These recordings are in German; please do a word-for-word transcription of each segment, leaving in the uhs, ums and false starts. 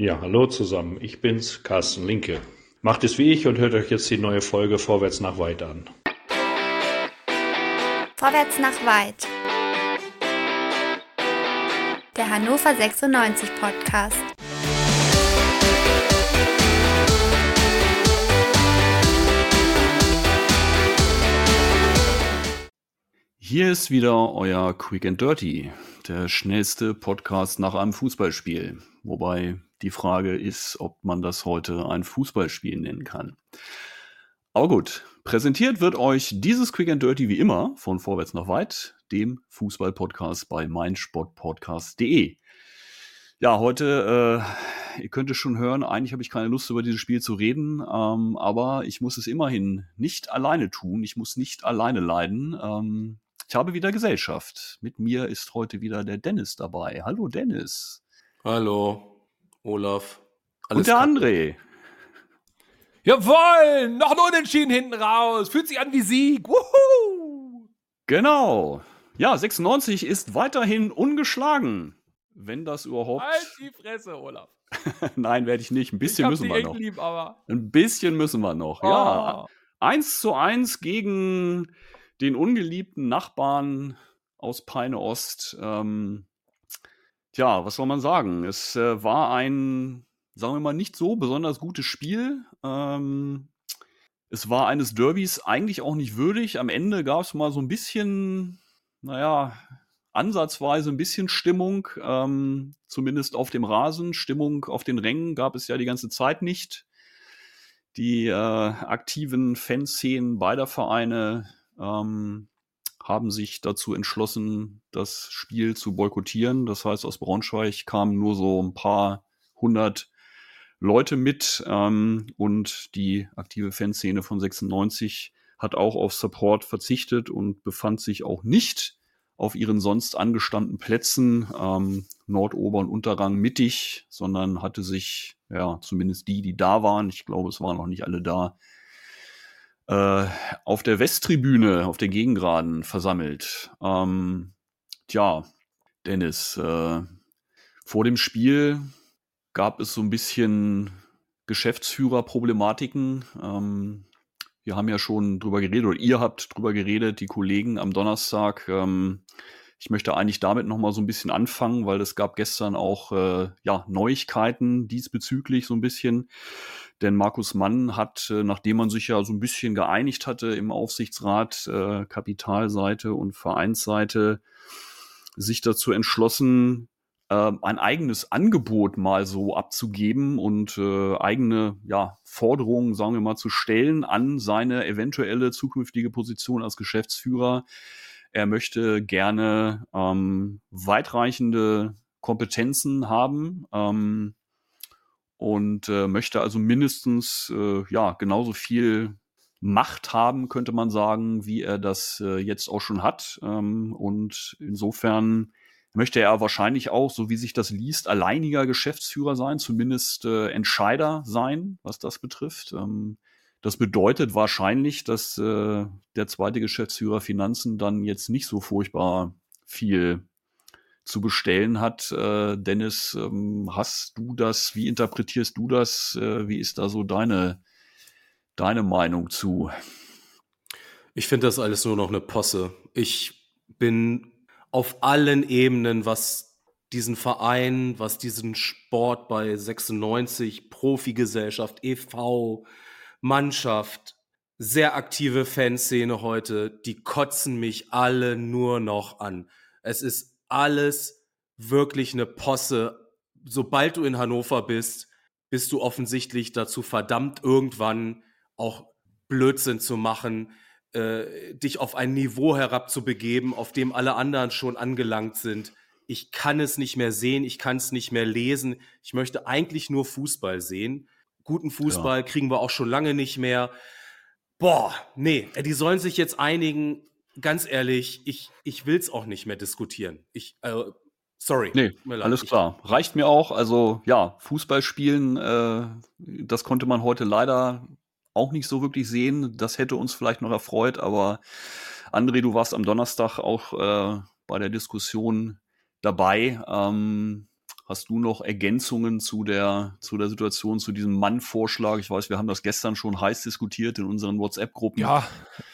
Ja, hallo zusammen. Ich bin's, Carsten Linke. Macht es wie ich und hört euch jetzt die neue Folge Vorwärts nach Weit an. Vorwärts nach Weit. Der Hannover sechsundneunzig Podcast. Hier ist wieder euer Quick and Dirty, der schnellste Podcast nach einem Fußballspiel. Wobei die Frage ist, ob man das heute ein Fußballspiel nennen kann. Aber gut, präsentiert wird euch dieses Quick and Dirty wie immer von Vorwärts nach Weit, dem Fußball-Podcast bei meinsportpodcast punkt de. Ja, heute, äh, ihr könnt es schon hören, eigentlich habe ich keine Lust, über dieses Spiel zu reden, ähm, aber ich muss es immerhin nicht alleine tun, ich muss nicht alleine leiden. Ähm, ich habe wieder Gesellschaft. Mit mir ist heute wieder der Dennis dabei. Hallo Dennis. Hallo, Olaf. Und der André. Jawohl, noch ein Unentschieden hinten raus. Fühlt sich an wie Sieg. Wuhu! Genau. Ja, sechsundneunzig ist weiterhin ungeschlagen. Wenn das überhaupt... Halt die Fresse, Olaf. Nein, werde ich nicht. Ein bisschen müssen wir noch. Lieb, aber... Ein bisschen müssen wir noch. Oh. Ja, eins zu eins gegen den ungeliebten Nachbarn aus Peine Ost. Ähm, tja, was soll man sagen? Es äh, war ein, sagen wir mal, nicht so besonders gutes Spiel. Ähm, es war eines Derbys eigentlich auch nicht würdig. Am Ende gab es mal so ein bisschen, naja, ansatzweise ein bisschen Stimmung, ähm, zumindest auf dem Rasen. Stimmung auf den Rängen gab es ja die ganze Zeit nicht. Die äh, aktiven Fanszenen beider Vereine ähm, haben sich dazu entschlossen, das Spiel zu boykottieren. Das heißt, aus Braunschweig kamen nur so ein paar hundert Leute mit ähm, und die aktive Fanszene von sechsundneunzig hat auch auf Support verzichtet und befand sich auch nicht auf ihren sonst angestammten Plätzen, ähm, Nordober- und Unterrang mittig, sondern hatte sich, ja, zumindest die, die da waren, ich glaube, es waren noch nicht alle da, äh, auf der Westtribüne, auf der Gegengraden versammelt. Ähm, tja, Dennis, äh, vor dem Spiel gab es so ein bisschen Geschäftsführerproblematiken. Ähm, wir haben ja schon drüber geredet, oder ihr habt drüber geredet, die Kollegen am Donnerstag. Ähm, ich möchte eigentlich damit noch mal so ein bisschen anfangen, weil es gab gestern auch äh, ja, Neuigkeiten diesbezüglich so ein bisschen. Denn Markus Mann hat, äh, nachdem man sich ja so ein bisschen geeinigt hatte im Aufsichtsrat, äh, Kapitalseite und Vereinsseite, sich dazu entschlossen, äh, ein eigenes Angebot mal so abzugeben und äh, eigene ja, Forderungen, sagen wir mal, zu stellen an seine eventuelle zukünftige Position als Geschäftsführer. Er möchte gerne ähm, weitreichende Kompetenzen haben ähm, und äh, möchte also mindestens äh, ja genauso viel Macht haben, könnte man sagen, wie er das äh, jetzt auch schon hat. Ähm, und insofern möchte er wahrscheinlich auch, so wie sich das liest, alleiniger Geschäftsführer sein, zumindest äh, Entscheider sein, was das betrifft. Ähm, das bedeutet wahrscheinlich, dass äh, der zweite Geschäftsführer Finanzen dann jetzt nicht so furchtbar viel zu bestellen hat. Äh, Dennis, ähm, hast du das, wie interpretierst du das? Äh, wie ist da so deine, deine Meinung zu? Ich finde das alles nur noch eine Posse. Ich bin auf allen Ebenen, was diesen Verein, was diesen Sport bei sechsundneunzig, Profigesellschaft, e V, Mannschaft, sehr aktive Fanszene heute, die kotzen mich alle nur noch an. Es ist alles wirklich eine Posse. Sobald du in Hannover bist, bist du offensichtlich dazu verdammt, irgendwann auch Blödsinn zu machen, äh, dich auf ein Niveau herabzubegeben, auf dem alle anderen schon angelangt sind. Ich kann es nicht mehr sehen, ich kann es nicht mehr lesen. Ich möchte eigentlich nur Fußball sehen. Guten Fußball Ja. kriegen wir auch schon lange nicht mehr. Boah, nee, die sollen sich jetzt einigen. Ganz ehrlich, ich, ich will es auch nicht mehr diskutieren. Ich, äh, sorry. Nee, Mir leid. alles Ich- klar. Reicht mir auch. Also ja, Fußball spielen, äh, das konnte man heute leider auch nicht so wirklich sehen. Das hätte uns vielleicht noch erfreut, aber André, du warst am Donnerstag auch äh, bei der Diskussion dabei. Ähm, hast du noch Ergänzungen zu der, zu der Situation, zu diesem Mann-Vorschlag? Ich weiß, wir haben das gestern schon heiß diskutiert in unseren WhatsApp-Gruppen. Ja,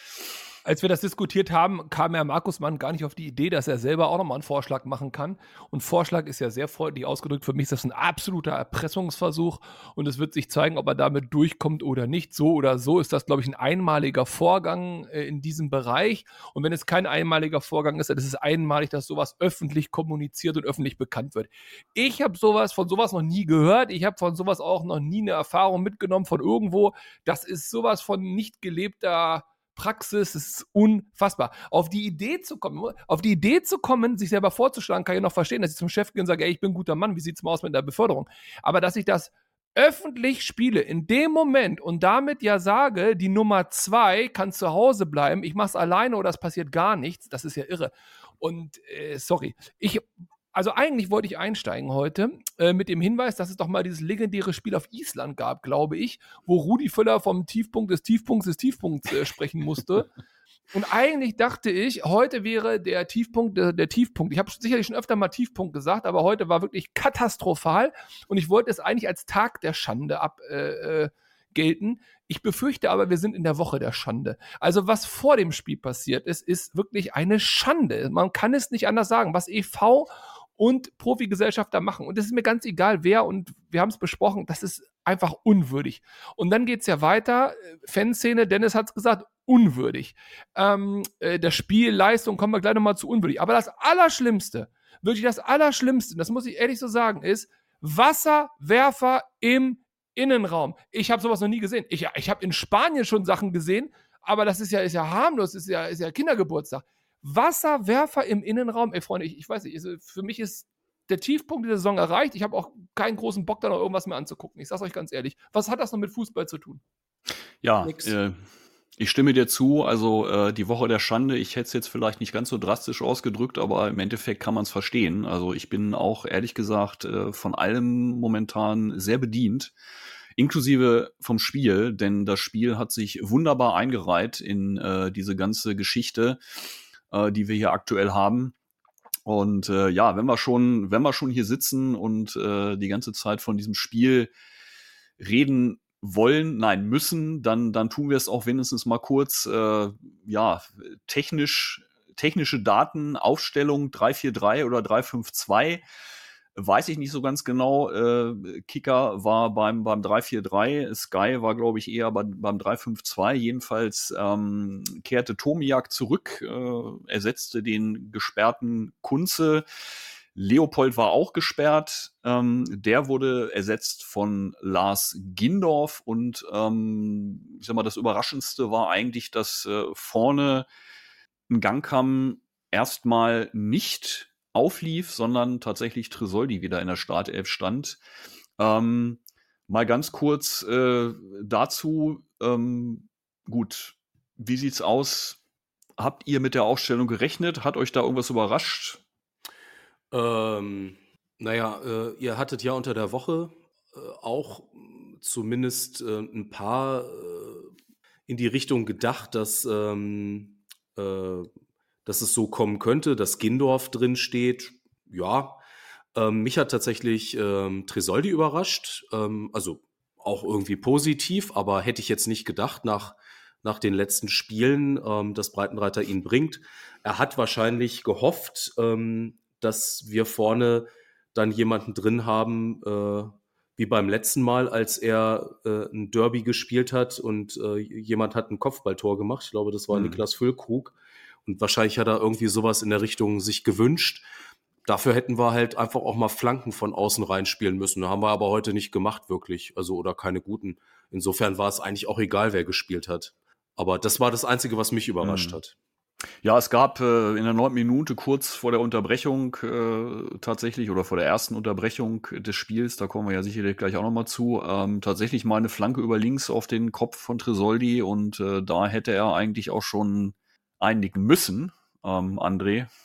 als wir das diskutiert haben, kam ja Markus Mann gar nicht auf die Idee, dass er selber auch nochmal einen Vorschlag machen kann. Und Vorschlag ist ja sehr freundlich ausgedrückt. Für mich ist das ein absoluter Erpressungsversuch. Und es wird sich zeigen, ob er damit durchkommt oder nicht. So oder so ist das, glaube ich, ein einmaliger Vorgang äh, in diesem Bereich. Und wenn es kein einmaliger Vorgang ist, dann ist es einmalig, dass sowas öffentlich kommuniziert und öffentlich bekannt wird. Ich habe sowas von sowas noch nie gehört. Ich habe von sowas auch noch nie eine Erfahrung mitgenommen von irgendwo. Das ist sowas von nicht gelebter Praxis, das ist unfassbar. Auf die Idee zu kommen, auf die Idee zu kommen, sich selber vorzuschlagen, kann ich noch verstehen, dass ich zum Chef gehe und sage, ey, ich bin ein guter Mann, wie sieht's mal aus mit der Beförderung? Aber dass ich das öffentlich spiele, in dem Moment und damit ja sage, die Nummer zwei kann zu Hause bleiben, ich mach's alleine oder es passiert gar nichts, das ist ja irre. Und äh, sorry, ich Also eigentlich wollte ich einsteigen heute äh, mit dem Hinweis, dass es doch mal dieses legendäre Spiel auf Island gab, glaube ich, wo Rudi Völler vom Tiefpunkt des Tiefpunkts des Tiefpunkts äh, sprechen musste. Und eigentlich dachte ich, heute wäre der Tiefpunkt der, der Tiefpunkt. Ich habe sicherlich schon öfter mal Tiefpunkt gesagt, aber heute war wirklich katastrophal. Und ich wollte es eigentlich als Tag der Schande ab äh, äh, gelten. Ich befürchte aber, wir sind in der Woche der Schande. Also was vor dem Spiel passiert ist, ist wirklich eine Schande. Man kann es nicht anders sagen. Was E V und Profigesellschafter machen. Und das ist mir ganz egal, wer, und wir haben es besprochen, das ist einfach unwürdig. Und dann geht es ja weiter, Fanszene, Dennis hat es gesagt, unwürdig. Ähm, äh, das Spiel, Leistung, kommen wir gleich nochmal zu unwürdig. Aber das Allerschlimmste, wirklich das Allerschlimmste, das muss ich ehrlich so sagen, ist Wasserwerfer im Innenraum. Ich habe sowas noch nie gesehen. Ich, ich habe in Spanien schon Sachen gesehen, aber das ist ja, ist ja harmlos, ist ja, ist ja Kindergeburtstag. Wasserwerfer im Innenraum, ey Freunde, ich, ich weiß nicht, also für mich ist der Tiefpunkt dieser Saison erreicht. Ich habe auch keinen großen Bock, da noch irgendwas mehr anzugucken. Ich sag's euch ganz ehrlich. Was hat das noch mit Fußball zu tun? Ja, äh, ich stimme dir zu. Also äh, die Woche der Schande, ich hätte es jetzt vielleicht nicht ganz so drastisch ausgedrückt, aber im Endeffekt kann man es verstehen. Also ich bin auch ehrlich gesagt äh, von allem momentan sehr bedient. Inklusive vom Spiel, denn das Spiel hat sich wunderbar eingereiht in äh, diese ganze Geschichte, äh, die wir hier aktuell haben. Und äh, ja, wenn wir schon, wenn wir schon hier sitzen und äh, die ganze Zeit von diesem Spiel reden wollen, nein, müssen, dann, dann tun wir es auch wenigstens mal kurz, äh, ja, technisch, technische Daten, Aufstellung drei vier drei oder drei fünf zwei. Weiß ich nicht so ganz genau. Äh, Kicker war beim, beim drei vier drei, Sky war, glaube ich, eher beim, beim drei fünf zwei. Jedenfalls ähm, kehrte Tomiak zurück, äh, ersetzte den gesperrten Kunze. Leopold war auch gesperrt. Ähm, der wurde ersetzt von Lars Gindorf. Und ähm, ich sag mal, das Überraschendste war eigentlich, dass äh, vorne ein Gangkamm erstmal nicht auflief, sondern tatsächlich Tresoldi wieder in der Startelf stand. Ähm, mal ganz kurz äh, dazu. Ähm, gut, wie sieht's aus? Habt ihr mit der Aufstellung gerechnet? Hat euch da irgendwas überrascht? Ähm, naja, äh, ihr hattet ja unter der Woche äh, auch zumindest äh, ein paar äh, in die Richtung gedacht, dass ähm, äh, dass es so kommen könnte, dass Gindorf drin steht. Ja, ähm, mich hat tatsächlich ähm, Tresoldi überrascht. Ähm, also auch irgendwie positiv, aber hätte ich jetzt nicht gedacht nach, nach den letzten Spielen, ähm, dass Breitenreiter ihn bringt. Er hat wahrscheinlich gehofft, ähm, dass wir vorne dann jemanden drin haben, äh, wie beim letzten Mal, als er äh, ein Derby gespielt hat und äh, jemand hat ein Kopfballtor gemacht. Ich glaube, das war Mhm. Niklas Füllkrug. Und wahrscheinlich hat er irgendwie sowas in der Richtung sich gewünscht. Dafür hätten wir halt einfach auch mal Flanken von außen reinspielen müssen. Haben wir aber heute nicht gemacht, wirklich. Also, oder keine guten. Insofern war es eigentlich auch egal, wer gespielt hat. Aber das war das Einzige, was mich überrascht Mhm. hat. Ja, es gab äh, in der neunten Minute kurz vor der Unterbrechung äh, tatsächlich oder vor der ersten Unterbrechung des Spiels, da kommen wir ja sicherlich gleich auch nochmal zu, ähm, tatsächlich mal eine Flanke über links auf den Kopf von Tresoldi und äh, da hätte er eigentlich auch schon einnicken müssen, ähm, André.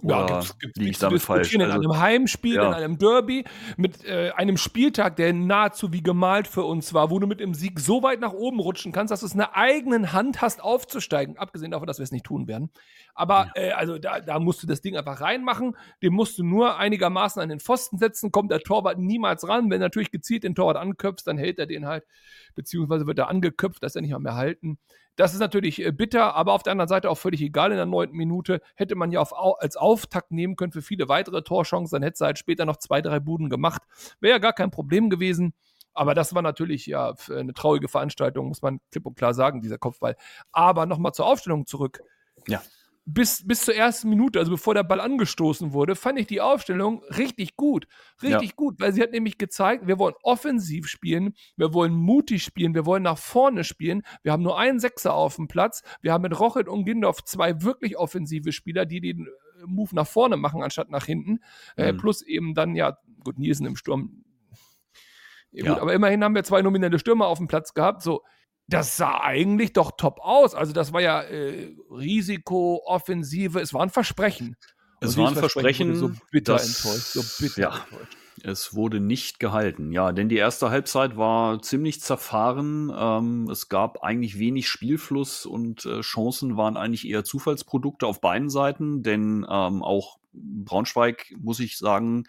Ja, Oder gibt's, gibt's liege ich nichts zu damit falsch? diskutieren. In Also, einem Heimspiel, ja. in einem Derby, mit äh, einem Spieltag, der nahezu wie gemalt für uns war, wo du mit dem Sieg so weit nach oben rutschen kannst, dass du es in der eigenen Hand hast, aufzusteigen. Abgesehen davon, dass wir es nicht tun werden. Aber äh, also da, da musst du das Ding einfach reinmachen. Den musst du nur einigermaßen an den Pfosten setzen. Kommt der Torwart niemals ran. Wenn du natürlich gezielt den Torwart anköpfst, dann hält er den halt. Beziehungsweise wird er angeköpft, dass er nicht mal mehr halten. Das ist natürlich äh, bitter, aber auf der anderen Seite auch völlig egal. In der neunten Minute hätte man ja auf, au- als Auftakt nehmen können für viele weitere Torchancen. Dann hätte sie halt später noch zwei, drei Buden gemacht. Wäre ja gar kein Problem gewesen. Aber das war natürlich ja für eine traurige Veranstaltung, muss man klipp und klar sagen, dieser Kopfball. Aber nochmal zur Aufstellung zurück. Ja. Bis, bis zur ersten Minute, also bevor der Ball angestoßen wurde, fand ich die Aufstellung richtig gut. Richtig Ja. gut, weil sie hat nämlich gezeigt, wir wollen offensiv spielen, wir wollen mutig spielen, wir wollen nach vorne spielen. Wir haben nur einen Sechser auf dem Platz. Wir haben mit Rochit und Gindorf zwei wirklich offensive Spieler, die den äh, Move nach vorne machen, anstatt nach hinten. Äh, Mhm. plus eben dann, ja, gut, Nielsen im Sturm. Ja, gut, Ja. aber immerhin haben wir zwei nominelle Stürmer auf dem Platz gehabt. So, das sah eigentlich doch top aus. Also das war ja äh, Risiko, Offensive, es war ein Versprechen. Und Es war ein dieses Versprechen wurde Versprechen, so bitter das- enttäuscht, so bitter ja. enttäuscht. Es wurde nicht gehalten, ja, denn die erste Halbzeit war ziemlich zerfahren. Ähm, es gab eigentlich wenig Spielfluss und äh, Chancen waren eigentlich eher Zufallsprodukte auf beiden Seiten, denn ähm, auch Braunschweig, muss ich sagen,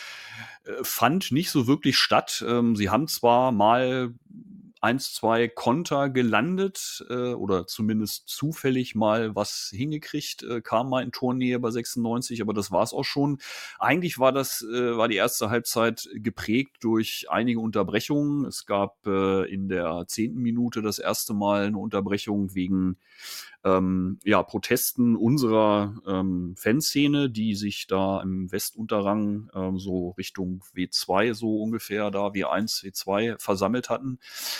äh, fand nicht so wirklich statt. Ähm, sie haben zwar mal eins, zwei Konter gelandet äh, oder zumindest zufällig mal was hingekriegt, äh, kam mal in Tornähe bei sechsundneunzig, aber das war es auch schon. Eigentlich war das, äh, war die erste Halbzeit geprägt durch einige Unterbrechungen. Es gab äh, in der zehnten Minute das erste Mal eine Unterbrechung wegen ähm, ja, Protesten unserer ähm, Fanszene, die sich da im Westunterrang ähm, so Richtung W zwei so ungefähr da W eins, W zwei versammelt hatten.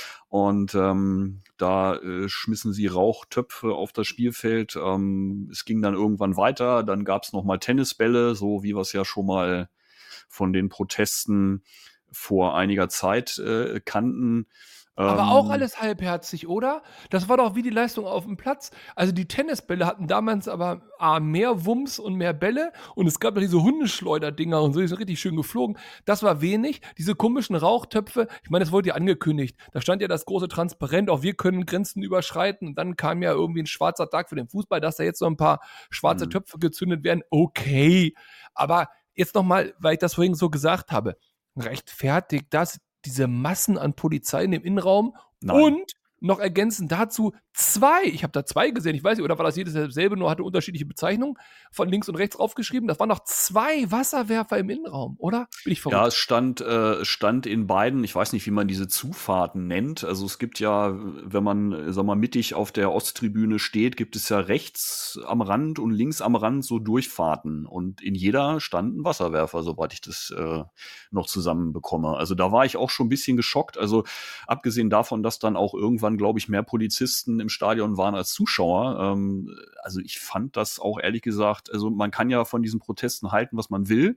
Und ähm, da äh, schmissen sie Rauchtöpfe auf das Spielfeld. Ähm, es ging dann irgendwann weiter. Dann gab es nochmal Tennisbälle, so wie wir es ja schon mal von den Protesten vor einiger Zeit äh, kannten. Aber Ähm, auch alles halbherzig, oder? Das war doch wie die Leistung auf dem Platz. Also die Tennisbälle hatten damals aber A, mehr Wumms und mehr Bälle und es gab noch diese Hundeschleuderdinger und so, die sind richtig schön geflogen. Das war wenig. Diese komischen Rauchtöpfe, ich meine, das wurde ja angekündigt. Da stand ja das große Transparent, auch wir können Grenzen überschreiten und dann kam ja irgendwie ein schwarzer Tag für den Fußball, dass da jetzt so ein paar schwarze Mhm. Töpfe gezündet werden. Okay, aber jetzt nochmal, weil ich das vorhin so gesagt habe, rechtfertigt das diese Massen an Polizei im Innenraum Nein. und noch ergänzend dazu zwei, ich habe da zwei gesehen, ich weiß nicht, oder war das jedes dasselbe, nur hatte unterschiedliche Bezeichnungen, von links und rechts aufgeschrieben, das waren noch zwei Wasserwerfer im Innenraum, oder? Bin ich verrückt? Ja, es stand, äh, stand in beiden, ich weiß nicht, wie man diese Zufahrten nennt. Also es gibt ja, wenn man, äh, sag mal, mittig auf der Osttribüne steht, gibt es ja rechts am Rand und links am Rand so Durchfahrten. Und in jeder stand ein Wasserwerfer, soweit ich das äh, noch zusammenbekomme. Also da war ich auch schon ein bisschen geschockt. Also abgesehen davon, dass dann auch irgendwann, glaube ich, mehr Polizisten im Stadion waren als Zuschauer. Ähm, also ich fand das auch ehrlich gesagt, also man kann ja von diesen Protesten halten, was man will.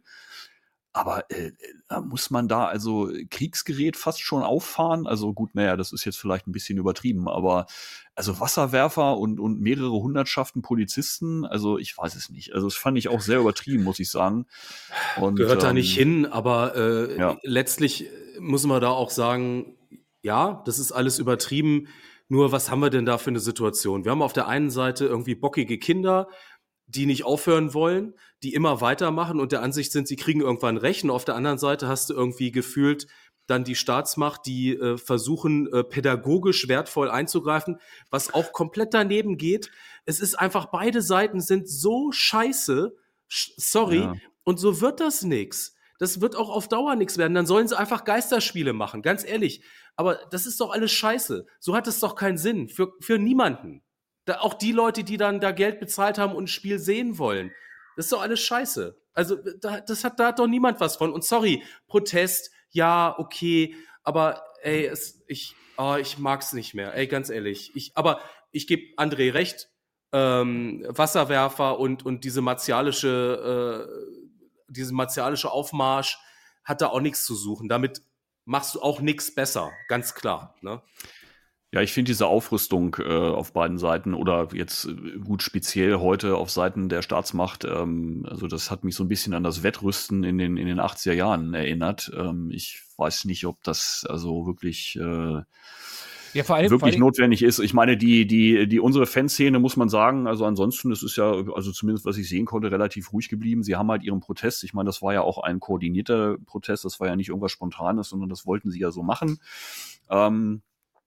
Aber äh, äh, muss man da also Kriegsgerät fast schon auffahren? Also gut, naja, das ist jetzt vielleicht ein bisschen übertrieben, aber also Wasserwerfer und, und mehrere Hundertschaften Polizisten, also ich weiß es nicht. Also das fand ich auch sehr übertrieben, muss ich sagen. Und, Gehört da ähm, nicht hin, aber äh, ja. letztlich muss man da auch sagen, ja, das ist alles übertrieben. Nur was haben wir denn da für eine Situation? Wir haben auf der einen Seite irgendwie bockige Kinder, die nicht aufhören wollen, die immer weitermachen und der Ansicht sind, sie kriegen irgendwann Recht. Und auf der anderen Seite hast du irgendwie gefühlt dann die Staatsmacht, die äh, versuchen, äh, pädagogisch wertvoll einzugreifen, was auch komplett daneben geht. Es ist einfach, beide Seiten sind so scheiße, sch- sorry, Ja. und so wird das nix. Das wird auch auf Dauer nichts werden. Dann sollen sie einfach Geisterspiele machen, ganz ehrlich. Aber das ist doch alles scheiße. So hat es doch keinen Sinn. Für, für niemanden. Da, auch die Leute, die dann da Geld bezahlt haben und ein Spiel sehen wollen. Das ist doch alles scheiße. Also da, das hat, da hat doch niemand was von. Und sorry, Protest, ja, okay. Aber ey, es, ich, oh, ich mag's nicht mehr. Ey, ganz ehrlich. Ich, aber ich gebe André recht. Ähm, Wasserwerfer und, und diese martialische, äh, diese martialische Aufmarsch hat da auch nichts zu suchen. Damit machst du auch nichts besser, ganz klar. Ne? Ja, ich finde diese Aufrüstung äh, auf beiden Seiten oder jetzt äh, gut speziell heute auf Seiten der Staatsmacht, ähm, also das hat mich so ein bisschen an das Wettrüsten in den in den achtziger Jahren erinnert. Ähm, ich weiß nicht, ob das also wirklich äh, Ja, vor allem, vor wirklich allem notwendig ist. Ich meine, die die die unsere Fanszene, muss man sagen, also ansonsten, das ist ja, also zumindest was ich sehen konnte, relativ ruhig geblieben. Sie haben halt ihren Protest. Ich meine, das war ja auch ein koordinierter Protest. Das war ja nicht irgendwas Spontanes, sondern das wollten sie ja so machen. Ähm,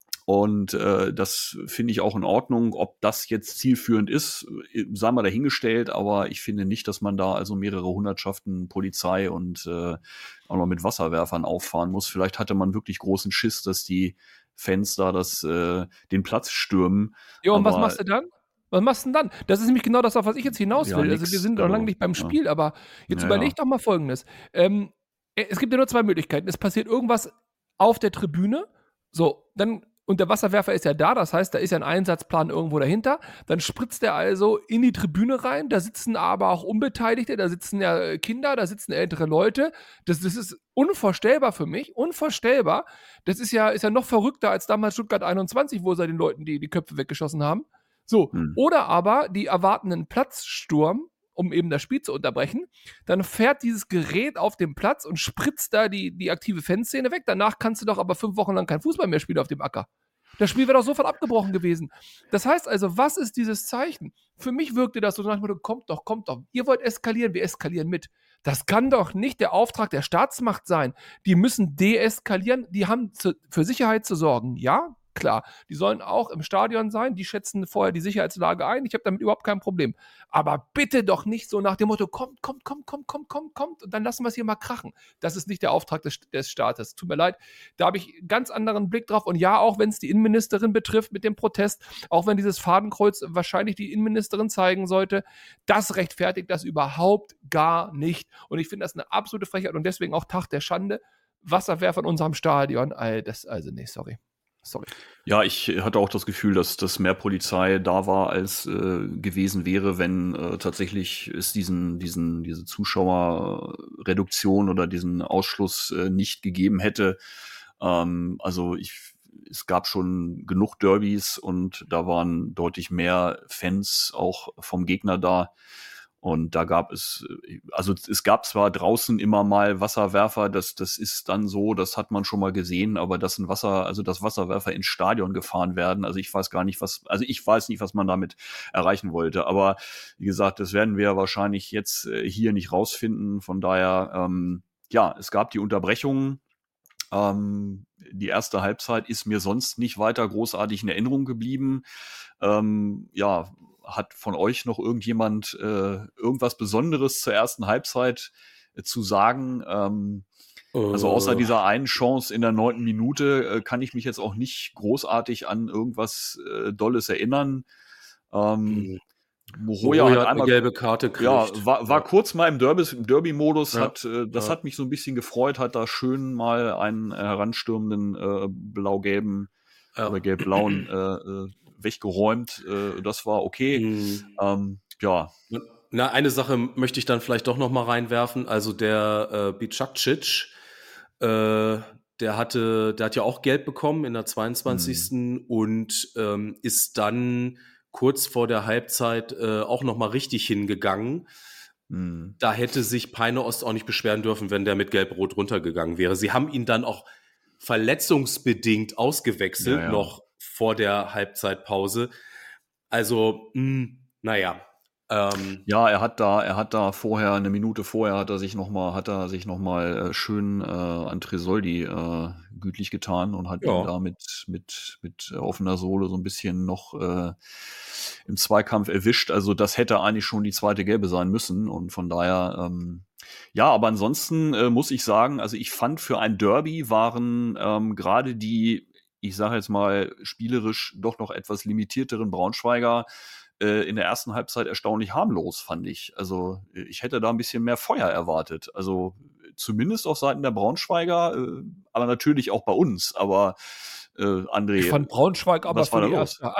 Und äh, das finde ich auch in Ordnung. Ob das jetzt zielführend ist, äh, sei mal dahingestellt. Aber ich finde nicht, dass man da also mehrere Hundertschaften Polizei und äh, auch noch mit Wasserwerfern auffahren muss. Vielleicht hatte man wirklich großen Schiss, dass die Fans da das, äh, den Platz stürmen. Ja, und was Aber machst du dann? Was machst du denn dann? Das ist nämlich genau das, auf was ich jetzt hinaus ja, will. Also, wir nix. sind noch lange Also, nicht beim ja. Spiel, aber jetzt Ja, überleg ja. doch mal Folgendes. Ähm, äh, es gibt ja nur zwei Möglichkeiten. Es passiert irgendwas auf der Tribüne, so, dann und der Wasserwerfer ist ja da, das heißt, da ist ja ein Einsatzplan irgendwo dahinter. Dann spritzt er also in die Tribüne rein. Da sitzen aber auch Unbeteiligte, da sitzen ja äh, Kinder, da sitzen ältere Leute. Das, das ist unvorstellbar für mich, unvorstellbar. Das ist ja, ist ja noch verrückter als damals Stuttgart einundzwanzig, wo sie den Leuten die, die Köpfe weggeschossen haben. So, Hm. oder aber die erwarten einen Platzsturm, um eben das Spiel zu unterbrechen. Dann fährt dieses Gerät auf den Platz und spritzt da die, die aktive Fanszene weg. Danach kannst du doch aber fünf Wochen lang kein Fußball mehr spielen auf dem Acker. Das Spiel wäre doch sofort abgebrochen gewesen. Das heißt also, was ist dieses Zeichen? Für mich wirkte das so nach dem Motto, kommt doch, kommt doch. Ihr wollt eskalieren, wir eskalieren mit. Das kann doch nicht der Auftrag der Staatsmacht sein. Die müssen deeskalieren, die haben zu, für Sicherheit zu sorgen. Ja, klar. Die sollen auch im Stadion sein, die schätzen vorher die Sicherheitslage ein. Ich habe damit überhaupt kein Problem. Aber bitte doch nicht so nach dem Motto, kommt, kommt, kommt, kommt, kommt, kommt, kommt und dann lassen wir es hier mal krachen. Das ist nicht der Auftrag des, des Staates. Tut mir leid, da habe ich einen ganz anderen Blick drauf. Und ja, auch wenn es die Innenministerin betrifft mit dem Protest, auch wenn dieses Fadenkreuz wahrscheinlich die Innenministerin zeigen sollte, das rechtfertigt das überhaupt gar nicht. Und ich finde das eine absolute Frechheit und deswegen auch Tag der Schande. Wasserwerfer in unserem Stadion, all das, also nee, sorry. Sorry. Ja, ich hatte auch das Gefühl, dass, dass mehr Polizei da war, als äh, gewesen wäre, wenn äh, tatsächlich es diesen, diesen, diese Zuschauerreduktion oder diesen Ausschluss äh, nicht gegeben hätte. Ähm, also ich, es gab schon genug Derbys und da waren deutlich mehr Fans auch vom Gegner da. Und da gab es, also es gab zwar draußen immer mal Wasserwerfer, das, das ist dann so, das hat man schon mal gesehen, aber dass ein Wasser, also dass Wasserwerfer ins Stadion gefahren werden, also ich weiß gar nicht, was, also ich weiß nicht, was man damit erreichen wollte. Aber wie gesagt, das werden wir wahrscheinlich jetzt hier nicht rausfinden. Von daher, ähm, ja, es gab die Unterbrechungen. Ähm, die erste Halbzeit ist mir sonst nicht weiter großartig in Erinnerung geblieben. Ähm, ja, hat von euch noch irgendjemand äh, irgendwas Besonderes zur ersten Halbzeit äh, zu sagen? Ähm, uh. Also außer dieser einen Chance in der neunten Minute äh, kann ich mich jetzt auch nicht großartig an irgendwas äh, Dolles erinnern. Ähm, Moroja hat, hat einmal eine gelbe Karte gekriegt. Ja, war, war ja. kurz mal im Derby, im Derby-Modus, ja. hat, äh, das ja. hat mich so ein bisschen gefreut, hat da schön mal einen heranstürmenden äh, blau-gelben ja. oder gelb-blauen äh, weggeräumt. Äh, das war okay. Mhm. Ähm, ja. Na, eine Sache möchte ich dann vielleicht doch noch mal reinwerfen. Also der äh, Bicakcic, äh, der hatte, der hat ja auch gelb bekommen in der zweiundzwanzigsten Mhm. und ähm, ist dann kurz vor der Halbzeit äh, auch noch mal richtig hingegangen. Mhm. Da hätte sich Peine Ost auch nicht beschweren dürfen, wenn der mit Gelb-Rot runtergegangen wäre. Sie haben ihn dann auch verletzungsbedingt ausgewechselt, ja, ja. noch vor der Halbzeitpause. Also, mh, naja. Ähm, ja, er hat da, er hat da vorher, eine Minute vorher hat er sich noch mal, hat er sich noch mal äh, schön äh, an Tresoldi äh, gütlich getan und hat ja. ihn da mit, mit, mit offener Sohle so ein bisschen noch äh, im Zweikampf erwischt. Also das hätte eigentlich schon die zweite Gelbe sein müssen und von daher, ähm, ja, aber ansonsten äh, muss ich sagen, also ich fand für ein Derby waren ähm, gerade die, ich sage jetzt mal spielerisch doch noch etwas limitierteren Braunschweiger äh, in der ersten Halbzeit erstaunlich harmlos, fand ich. Also ich hätte da ein bisschen mehr Feuer erwartet. Also zumindest auf Seiten der Braunschweiger, äh, aber natürlich auch bei uns. Aber äh, André, ich fand Braunschweig aber für die erste, also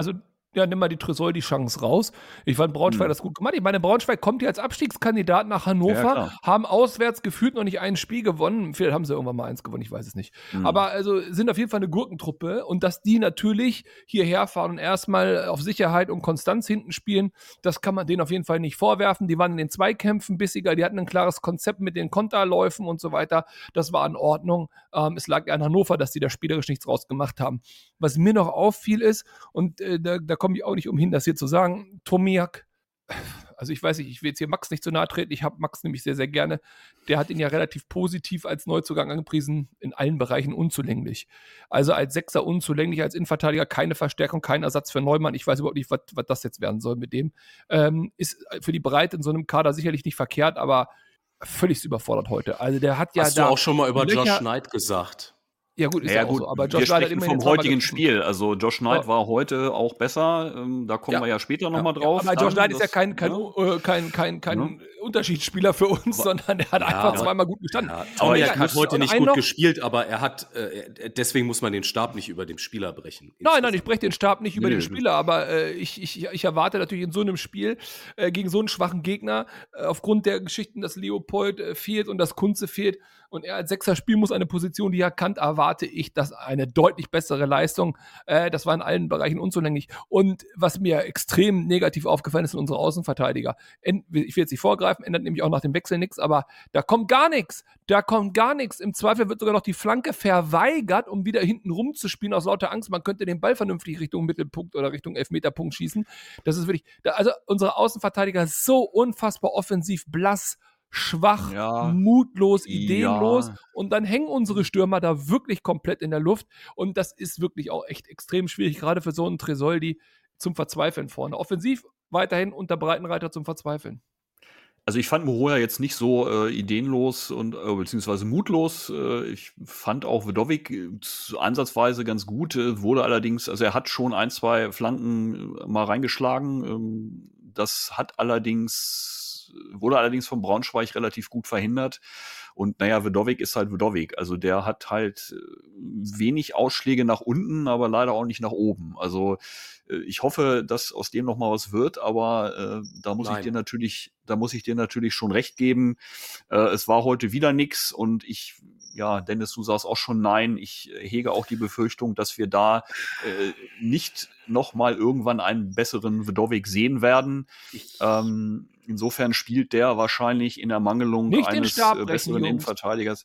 ja, nimm mal die Tresol die Chance raus. Ich fand Braunschweig Hm. das gut gemacht. Ich meine, Braunschweig kommt ja als Abstiegskandidat nach Ja, Hannover, klar. haben auswärts gefühlt noch nicht ein Spiel gewonnen. Vielleicht haben sie irgendwann mal eins gewonnen, ich weiß es nicht. Hm. Aber also sind auf jeden Fall eine Gurkentruppe und dass die natürlich hierher fahren und erstmal auf Sicherheit und Konstanz hinten spielen, das kann man denen auf jeden Fall nicht vorwerfen. Die waren in den Zweikämpfen bissiger, die hatten ein klares Konzept mit den Konterläufen und so weiter. Das war in Ordnung. Ähm, es lag an Hannover, dass die da spielerisch nichts rausgemacht haben. Was mir noch auffiel ist, und äh, da, da komme ich auch nicht umhin, das hier zu sagen, Tomiak, also ich weiß nicht, ich will jetzt hier Max nicht zu nahe treten, ich habe Max nämlich sehr, sehr gerne, der hat ihn ja relativ positiv als Neuzugang angepriesen, in allen Bereichen unzulänglich. Also als Sechser unzulänglich, als Innenverteidiger keine Verstärkung, kein Ersatz für Neumann, ich weiß überhaupt nicht, was, was das jetzt werden soll mit dem. Ähm, ist für die Breite in so einem Kader sicherlich nicht verkehrt, aber völlig überfordert heute. Also der hat ja Hast da du auch schon mal über Löcher- Josh Knight gesagt? Ja gut, ist Ja, ja, auch gut, so, aber wir Josh Schneider hat sprechen immerhin vom jetzt zweimal heutigen getroffen. Spiel. Also Josh Knight Ja. war heute auch besser. Ähm, da kommen Ja. wir ja später Ja, nochmal drauf. Ja, aber Josh dann. Knight ist ja Das- kein, kein, ja. äh, kein, kein, kein Ja. Unterschiedsspieler für uns, sondern der hat Ja, einfach aber- zweimal gut gestanden. Ja, Aber Tomiak egal. hat heute Und nicht ein gut noch- gespielt, aber er hat, äh, deswegen muss man den Stab nicht über dem Spieler brechen. Nein, nein, ich breche den Stab nicht über Nee, den das- Spieler, aber äh, ich, ich, ich erwarte natürlich in so einem Spiel äh, gegen so einen schwachen Gegner, äh, aufgrund der Geschichten, dass Leopold äh, fehlt und dass Kunze fehlt und er als Sechser spielen muss, eine Position, die er kann, erwarte ich, dass eine deutlich bessere Leistung, äh, das war in allen Bereichen unzulänglich. Und was mir extrem negativ aufgefallen ist, sind unsere Außenverteidiger. Ent- Ich will jetzt nicht vorgreifen, ändert nämlich auch nach dem Wechsel nichts, aber da kommt gar nichts. Da kommt gar nichts. Im Zweifel wird sogar noch die Flanke verweigert, um wieder hinten rumzuspielen, aus lauter Angst, man könnte den Ball vernünftig Richtung Mittelpunkt oder Richtung Elfmeterpunkt schießen. Das ist wirklich, da, also unsere Außenverteidiger so unfassbar offensiv blass, schwach, Ja. mutlos, Ja. ideenlos und dann hängen unsere Stürmer da wirklich komplett in der Luft und das ist wirklich auch echt extrem schwierig, gerade für so einen Tresoldi zum Verzweifeln vorne. Offensiv weiterhin unter Breitenreiter zum Verzweifeln. Also ich fand Moroja jetzt nicht so äh, ideenlos und äh, beziehungsweise mutlos. Äh, ich fand auch Wdowick äh, ansatzweise ganz gut, äh, wurde allerdings, also er hat schon ein, zwei Flanken äh, mal reingeschlagen. Ähm, das hat allerdings, wurde allerdings von Braunschweig relativ gut verhindert. Und naja, Wdowick ist halt Wdowick. Also der hat halt äh, wenig Ausschläge nach unten, aber leider auch nicht nach oben. Also äh, ich hoffe, dass aus dem noch mal was wird, aber äh, da muss Nein. ich dir natürlich, da muss ich dir natürlich schon recht geben. Äh, es war heute wieder nix und ich, ja, Dennis, du sagst auch schon nein. Ich äh, hege auch die Befürchtung, dass wir da äh, nicht noch mal irgendwann einen besseren Wdowick sehen werden. Ich, Ähm, insofern spielt der wahrscheinlich in Ermangelung Nicht den eines Stab äh, brechen, besseren Jungs. Innenverteidigers.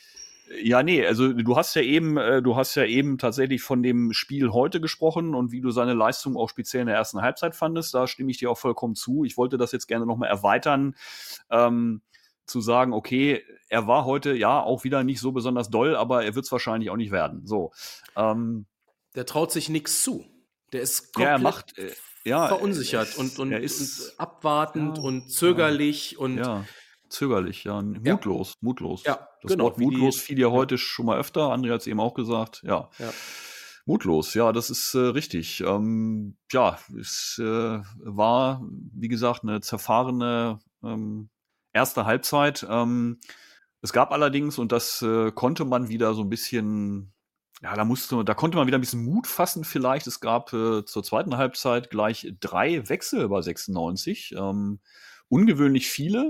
Ja, nee, also du hast ja eben, äh, du hast ja eben tatsächlich von dem Spiel heute gesprochen und wie du seine Leistung auch speziell in der ersten Halbzeit fandest, da stimme ich dir auch vollkommen zu. Ich wollte das jetzt gerne nochmal erweitern, ähm, zu sagen, okay, er war heute ja auch wieder nicht so besonders doll, aber er wird es wahrscheinlich auch nicht werden. So, ähm, der traut sich nichts zu. Der ist Ja, er komplett macht, äh, ja, verunsichert es- und, und, er ist- und abwartend ja, und zögerlich und ja, zögerlich, ja, mutlos, mutlos. Ja, das genau, Wort wie die- mutlos fiel ja heute schon mal öfter. André hat es eben auch gesagt. Ja, Ja. mutlos. Ja, das ist äh, richtig. Ähm, ja, es äh, war, wie gesagt, eine zerfahrene ähm, erste Halbzeit. Ähm, es gab allerdings, und das äh, konnte man wieder so ein bisschen, ja, da musste, da konnte man wieder ein bisschen Mut fassen vielleicht. Es gab äh, zur zweiten Halbzeit gleich drei Wechsel bei sechsundneunzig. Ähm, ungewöhnlich viele.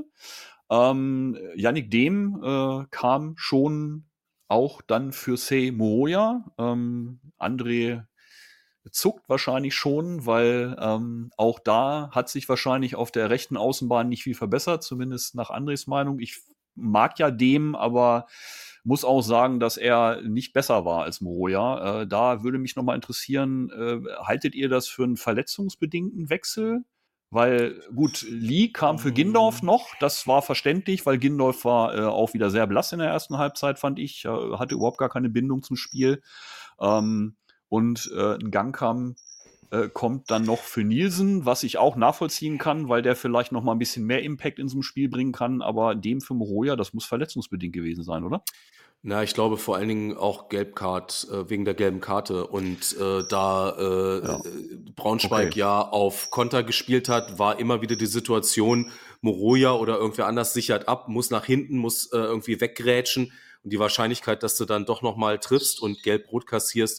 Ähm, Yannick Dehm äh, kam schon auch dann für Sei Moroja. Ähm, André zuckt wahrscheinlich schon, weil ähm, auch da hat sich wahrscheinlich auf der rechten Außenbahn nicht viel verbessert, zumindest nach Andres Meinung. Ich mag ja Dehm, aber muss auch sagen, dass er nicht besser war als Moroja. Äh, da würde mich nochmal interessieren, äh, haltet ihr das für einen verletzungsbedingten Wechsel? Weil, gut, Lee kam für Gindorf noch, das war verständlich, weil Gindorf war äh, auch wieder sehr blass in der ersten Halbzeit, fand ich, äh, hatte überhaupt gar keine Bindung zum Spiel. Ähm, und äh, ein Gangkam äh, kommt dann noch für Nielsen, was ich auch nachvollziehen kann, weil der vielleicht noch mal ein bisschen mehr Impact in so einem Spiel bringen kann, aber dem für Moroja, das muss verletzungsbedingt gewesen sein, oder? Na, ich glaube vor allen Dingen auch Gelbkart, äh, wegen der gelben Karte. Und äh, da äh, Ja. äh, Braunschweig Okay. ja auf Konter gespielt hat, war immer wieder die Situation, Moroja oder irgendwer anders sichert ab, muss nach hinten, muss äh, irgendwie weggrätschen. Und die Wahrscheinlichkeit, dass du dann doch nochmal triffst und gelb-rot kassierst,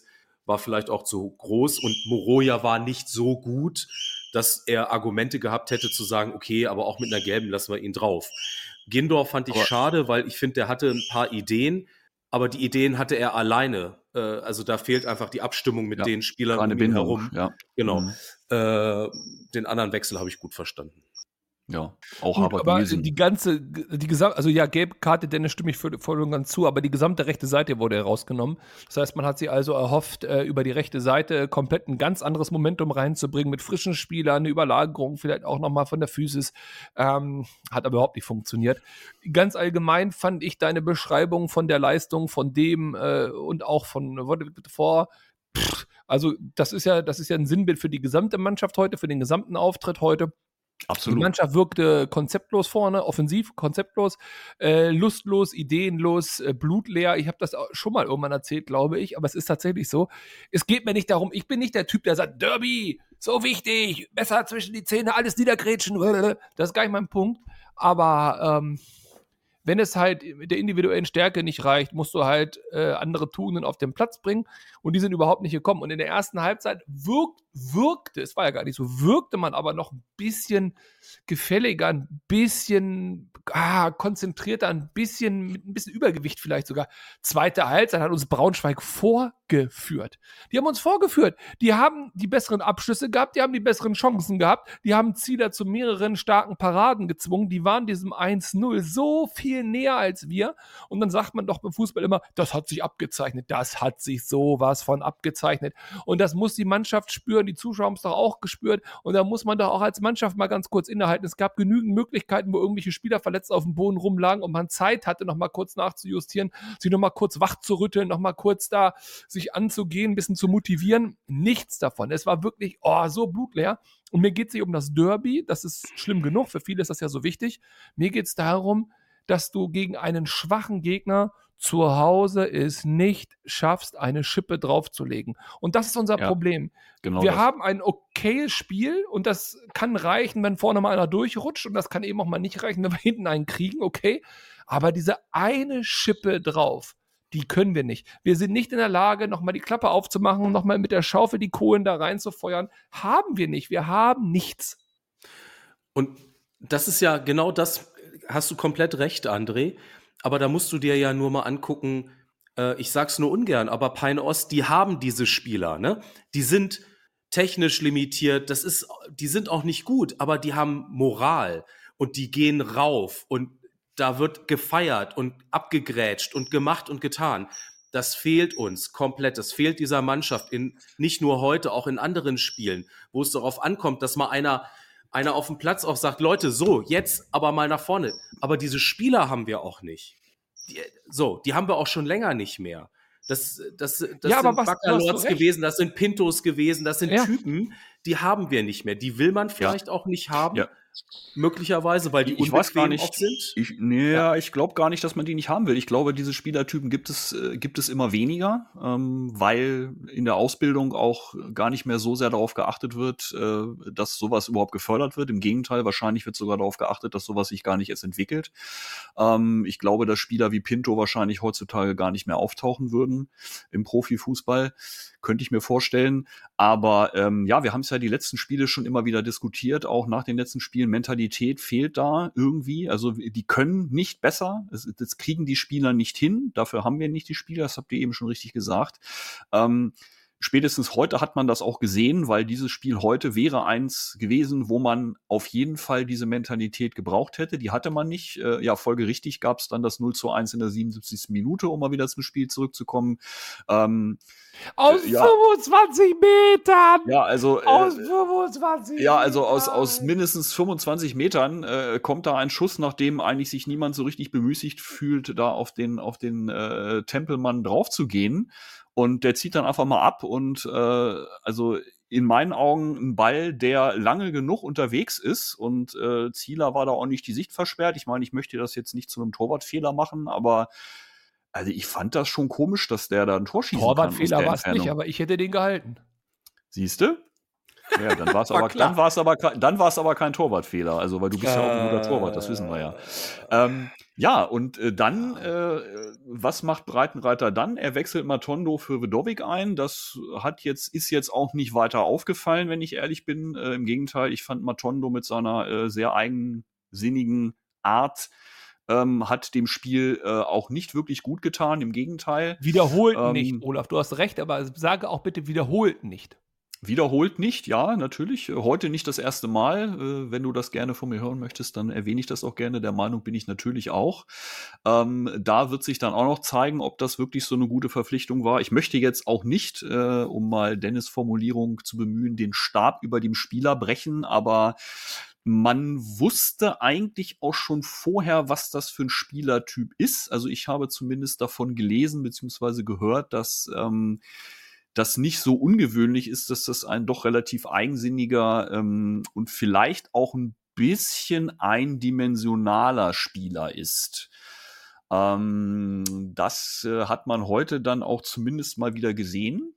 war vielleicht auch zu groß und Moroja war nicht so gut, dass er Argumente gehabt hätte zu sagen, okay, aber auch mit einer gelben lassen wir ihn drauf. Gindorf fand ich Aber- schade, weil ich finde, der hatte ein paar Ideen, aber die Ideen hatte er alleine. Äh, also da fehlt einfach die Abstimmung mit Ja, den Spielern Eine um ihn Bindung, herum. ja. Genau. Mhm. Äh, den anderen Wechsel habe ich gut verstanden. Ja, auch Gut, Harvard aber Nielsen. die ganze, die gesamte, also ja, gelbe Karte, Dennis, stimme ich voll voll und ganz zu, aber die gesamte rechte Seite wurde herausgenommen. Das heißt, man hat sich also erhofft, äh, über die rechte Seite komplett ein ganz anderes Momentum reinzubringen, mit frischen Spielern, eine Überlagerung, vielleicht auch nochmal von der Physis. Ähm, hat aber überhaupt nicht funktioniert. Ganz allgemein fand ich deine Beschreibung von der Leistung von dem äh, und auch von, warte bitte vor, pff, also das ist ja, das ist ja ein Sinnbild für die gesamte Mannschaft heute, für den gesamten Auftritt heute. Die Absolut. Mannschaft wirkte konzeptlos vorne, offensiv, konzeptlos, äh, lustlos, ideenlos, äh, blutleer. Ich habe das auch schon mal irgendwann erzählt, glaube ich, aber es ist tatsächlich so. Es geht mir nicht darum, ich bin nicht der Typ, der sagt, Derby, so wichtig, besser zwischen die Zähne, alles niedergrätschen. Das ist gar nicht mein Punkt. Aber ähm, wenn es halt mit der individuellen Stärke nicht reicht, musst du halt äh, andere Tugenden auf den Platz bringen und die sind überhaupt nicht gekommen. Und in der ersten Halbzeit wirkt, wirkte, es war ja gar nicht so, wirkte man aber noch ein bisschen gefälliger, ein bisschen ah, konzentrierter, ein bisschen mit ein bisschen Übergewicht vielleicht sogar. Zweite Halbzeit hat uns Braunschweig vorgeführt. Die haben uns vorgeführt. Die haben die besseren Abschlüsse gehabt, die haben die besseren Chancen gehabt, die haben Zieler zu mehreren starken Paraden gezwungen, die waren diesem eins null so viel näher als wir. Und dann sagt man doch beim Fußball immer, das hat sich abgezeichnet, das hat sich sowas von abgezeichnet. Und das muss die Mannschaft spüren, die Zuschauer haben es doch auch gespürt. Und da muss man doch auch als Mannschaft mal ganz kurz innehalten. Es gab genügend Möglichkeiten, wo irgendwelche Spieler verletzt auf dem Boden rumlagen und man Zeit hatte, noch mal kurz nachzujustieren, sich noch mal kurz wach zu rütteln, noch mal kurz da sich anzugehen, ein bisschen zu motivieren. Nichts davon. Es war wirklich oh, so blutleer. Und mir geht es nicht um das Derby, das ist schlimm genug, für viele ist das ja so wichtig. Mir geht es darum, dass du gegen einen schwachen Gegner zu Hause es nicht schaffst, eine Schippe draufzulegen. Und das ist unser Ja, Problem. genau Wir das. haben ein okayes Spiel und das kann reichen, wenn vorne mal einer durchrutscht und das kann eben auch mal nicht reichen, wenn wir hinten einen kriegen, okay. Aber diese eine Schippe drauf, die können wir nicht. Wir sind nicht in der Lage, nochmal die Klappe aufzumachen und nochmal mit der Schaufel die Kohlen da reinzufeuern. Haben wir nicht. Wir haben nichts. Und das ist ja genau das, hast du komplett recht, André. Aber da musst du dir ja nur mal angucken, äh, ich sag's nur ungern, aber Peine Ost, die haben diese Spieler, ne? Die sind technisch limitiert, das ist, die sind auch nicht gut, aber die haben Moral und die gehen rauf und da wird gefeiert und abgegrätscht und gemacht und getan. Das fehlt uns komplett. Das fehlt dieser Mannschaft in, nicht nur heute, auch in anderen Spielen, wo es darauf ankommt, dass mal einer einer auf dem Platz auch sagt, Leute, so, jetzt aber mal nach vorne. Aber diese Spieler haben wir auch nicht. Die, so, die haben wir auch schon länger nicht mehr. Das, das, das Ja, aber sind was- du hast Baccalords so recht. gewesen, das sind Pintos gewesen, das sind Ja. Typen, die haben wir nicht mehr. Die will man vielleicht auch nicht haben, Ja. möglicherweise, weil die Ich weiß gar unbequem nicht. auch sind. Ich, nee, ja. ich glaube gar nicht, dass man die nicht haben will. Ich glaube, diese Spielertypen gibt es, äh, gibt es immer weniger, ähm, weil in der Ausbildung auch gar nicht mehr so sehr darauf geachtet wird, äh, dass sowas überhaupt gefördert wird. Im Gegenteil, wahrscheinlich wird sogar darauf geachtet, dass sowas sich gar nicht erst entwickelt. Ähm, ich glaube, dass Spieler wie Pinto wahrscheinlich heutzutage gar nicht mehr auftauchen würden im Profifußball. Könnte ich mir vorstellen. Aber ähm, ja, wir haben es ja die letzten Spiele schon immer wieder diskutiert, auch nach den letzten Spielen. Mentalität fehlt da irgendwie. Also die können nicht besser. Das, das kriegen die Spieler nicht hin. Dafür haben wir nicht die Spieler. Das habt ihr eben schon richtig gesagt. Ähm, Spätestens heute hat man das auch gesehen, weil dieses Spiel heute wäre eins gewesen, wo man auf jeden Fall diese Mentalität gebraucht hätte. Die hatte man nicht. Äh, ja, folgerichtig gab es dann das null zu eins in der siebenundsiebzigsten Minute, um mal wieder zum Spiel zurückzukommen. Ähm, Aus Äh, ja. fünfundzwanzig Metern! ja, also äh, Aus fünfundzwanzig Ja, also aus, Metern! aus mindestens fünfundzwanzig Metern äh, kommt da ein Schuss, nachdem eigentlich sich niemand so richtig bemüßigt fühlt, da auf den, auf den äh, Tempelmann drauf zu gehen. Und der zieht dann einfach mal ab und äh, also in meinen Augen ein Ball, der lange genug unterwegs ist und äh, Zieler war da auch nicht die Sicht versperrt. Ich meine, ich möchte das jetzt nicht zu einem Torwartfehler machen, aber also ich fand das schon komisch, dass der da ein Tor schießen kann. Torwartfehler war es nicht, aber ich hätte den gehalten. Siehste? Ja, dann war es War aber, klar. dann war's aber, kein- dann war's aber kein Torwartfehler. Also, weil du bist ja auch ein guter Torwart, das wissen wir ja. Ähm, Ja, und äh, dann, äh, was macht Breitenreiter dann? Er wechselt Matondo für Wdowick ein. Das hat jetzt, ist jetzt auch nicht weiter aufgefallen, wenn ich ehrlich bin. Äh, Im Gegenteil, ich fand Matondo mit seiner äh, sehr eigensinnigen Art ähm, hat dem Spiel äh, auch nicht wirklich gut getan. Im Gegenteil. Wiederholt Ähm, nicht, Olaf. Du hast recht, aber sage auch bitte wiederholt nicht. Wiederholt nicht, ja, natürlich. Heute nicht das erste Mal. Äh, wenn du das gerne von mir hören möchtest, dann erwähne ich das auch gerne. Der Meinung bin ich natürlich auch. Ähm, da wird sich dann auch noch zeigen, ob das wirklich so eine gute Verpflichtung war. Ich möchte jetzt auch nicht, äh, um mal Dennis' Formulierung zu bemühen, den Stab über dem Spieler brechen, aber man wusste eigentlich auch schon vorher, was das für ein Spielertyp ist. Also ich habe zumindest davon gelesen bzw. gehört, dass ähm, das nicht so ungewöhnlich ist, dass das ein doch relativ eigensinniger ähm, und vielleicht auch ein bisschen eindimensionaler Spieler ist. Ähm, das äh, hat man heute dann auch zumindest mal wieder gesehen.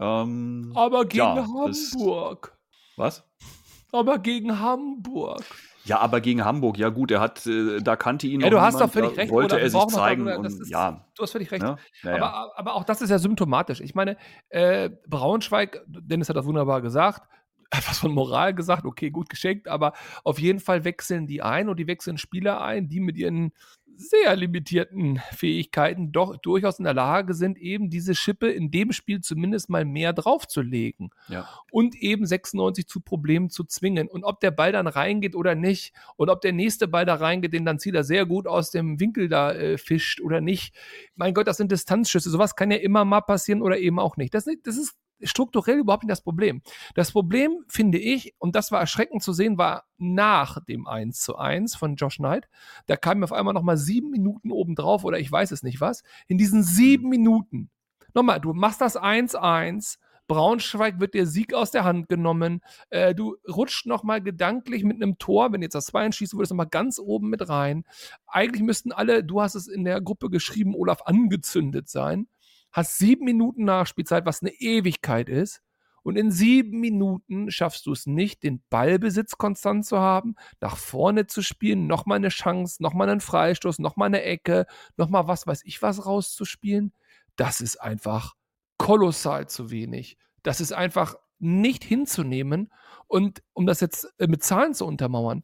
Ähm, Aber gegen ja, das- Hamburg. Was? Aber gegen Hamburg. Ja, aber gegen Hamburg, ja gut, er hat, äh, da kannte ihn Ja, noch du hast niemand, doch völlig da recht. wollte Olaf, er wir sich brauchen noch zeigen darüber- das und ist- ja. Du hast völlig recht. Ne? Ja, ja. Aber, aber auch das ist ja symptomatisch. Ich meine, äh, Braunschweig, Dennis hat das wunderbar gesagt, etwas von Moral gesagt, okay, gut geschenkt, aber auf jeden Fall wechseln die ein und die wechseln Spieler ein, die mit ihren sehr limitierten Fähigkeiten doch durchaus in der Lage sind, eben diese Schippe in dem Spiel zumindest mal mehr draufzulegen Ja. und eben sechsundneunzig zu Problemen zu zwingen. Und ob der Ball dann reingeht oder nicht und ob der nächste Ball da reingeht, den dann Zieler sehr gut aus dem Winkel da äh, fischt oder nicht. Mein Gott, das sind Distanzschüsse. Sowas kann ja immer mal passieren oder eben auch nicht. Das, das ist strukturell überhaupt nicht das Problem. Das Problem, finde ich, und das war erschreckend zu sehen, war nach dem eins zu eins von Josh Knight. Da kamen auf einmal nochmal sieben Minuten obendrauf oder ich weiß es nicht was. In diesen sieben Minuten, nochmal, du machst das eins eins, Braunschweig wird der Sieg aus der Hand genommen, äh, du rutscht nochmal gedanklich mit einem Tor, wenn jetzt das zwei eins schießen würdest, nochmal ganz oben mit rein. Eigentlich müssten alle, du hast es in der Gruppe geschrieben, Olaf, angezündet sein. Hast sieben Minuten Nachspielzeit, was eine Ewigkeit ist. Und in sieben Minuten schaffst du es nicht, den Ballbesitz konstant zu haben, nach vorne zu spielen, nochmal eine Chance, nochmal einen Freistoß, nochmal eine Ecke, nochmal was weiß ich was rauszuspielen. Das ist einfach kolossal zu wenig. Das ist einfach nicht hinzunehmen. Und um das jetzt mit Zahlen zu untermauern,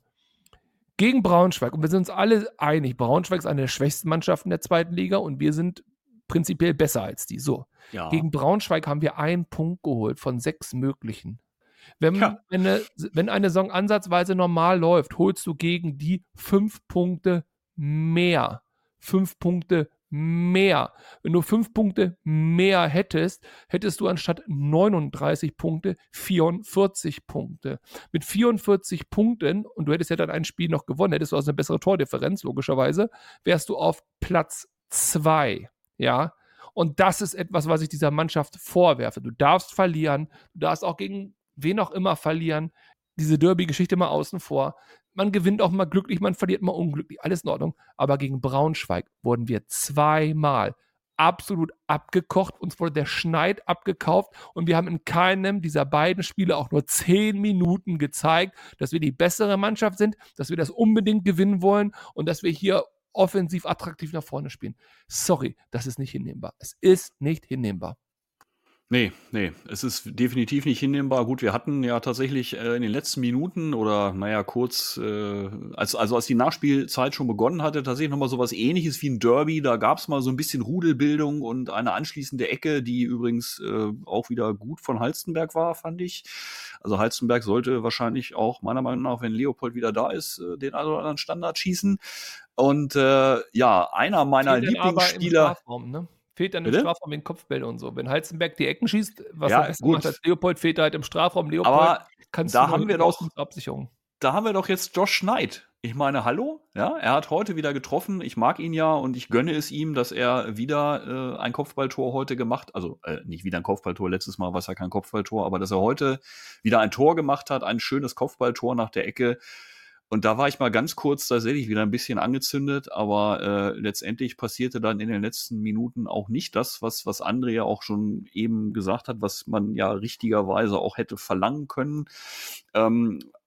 gegen Braunschweig, und wir sind uns alle einig, Braunschweig ist eine der schwächsten Mannschaften der zweiten Liga und wir sind prinzipiell besser als die. So. Ja. Gegen Braunschweig haben wir einen Punkt geholt von sechs möglichen. Wenn, Ja. eine, wenn eine Saison ansatzweise normal läuft, holst du gegen die fünf Punkte mehr. Fünf Punkte mehr. Wenn du fünf Punkte mehr hättest, hättest du anstatt neununddreißig Punkte vierundvierzig Punkte. Mit vierundvierzig Punkten, und du hättest ja dann ein Spiel noch gewonnen, hättest du also eine bessere Tordifferenz, logischerweise, wärst du auf Platz zwei. Ja, und das ist etwas, was ich dieser Mannschaft vorwerfe. Du darfst verlieren, du darfst auch gegen wen auch immer verlieren. Diese Derby-Geschichte mal außen vor. Man gewinnt auch mal glücklich, man verliert mal unglücklich. Alles in Ordnung. Aber gegen Braunschweig wurden wir zweimal absolut abgekocht. Uns wurde der Schneid abgekauft und wir haben in keinem dieser beiden Spiele auch nur zehn Minuten gezeigt, dass wir die bessere Mannschaft sind, dass wir das unbedingt gewinnen wollen und dass wir hier offensiv attraktiv nach vorne spielen. Sorry, das ist nicht hinnehmbar. Es ist nicht hinnehmbar. Nee, nee, es ist definitiv nicht hinnehmbar. Gut, wir hatten ja tatsächlich äh, in den letzten Minuten oder naja, kurz, äh, als, also als die Nachspielzeit schon begonnen hatte, tatsächlich nochmal sowas Ähnliches wie ein Derby. Da gab es mal so ein bisschen Rudelbildung und eine anschließende Ecke, die übrigens äh, auch wieder gut von Halstenberg war, fand ich. Also Halstenberg sollte wahrscheinlich auch meiner Meinung nach, wenn Leopold wieder da ist, äh, den einen oder anderen Standard schießen. Und äh, ja, einer meiner Fehlt dann aber im Lieblingsspieler. Strafraum, ne? Fehlt dann im Bitte? Strafraum in Kopfbälle und so. Wenn Halzenberg die Ecken schießt, was Ja, er besser gut. macht als Leopold, fehlt er halt im Strafraum. Leopold Aber kannst da du haben wir raus doch- mit Absicherung. Da haben wir doch jetzt Josh Knight. Ich meine, hallo? Ja, er hat heute wieder getroffen. Ich mag ihn ja und ich gönne es ihm, dass er wieder äh, ein Kopfballtor heute gemacht, also äh, nicht wieder ein Kopfballtor, letztes Mal war es ja kein Kopfballtor, aber dass er heute wieder ein Tor gemacht hat, ein schönes Kopfballtor nach der Ecke. Und da war ich mal ganz kurz tatsächlich wieder ein bisschen angezündet, aber äh, letztendlich passierte dann in den letzten Minuten auch nicht das, was, was André ja auch schon eben gesagt hat, was man ja richtigerweise auch hätte verlangen können. Ähm, auch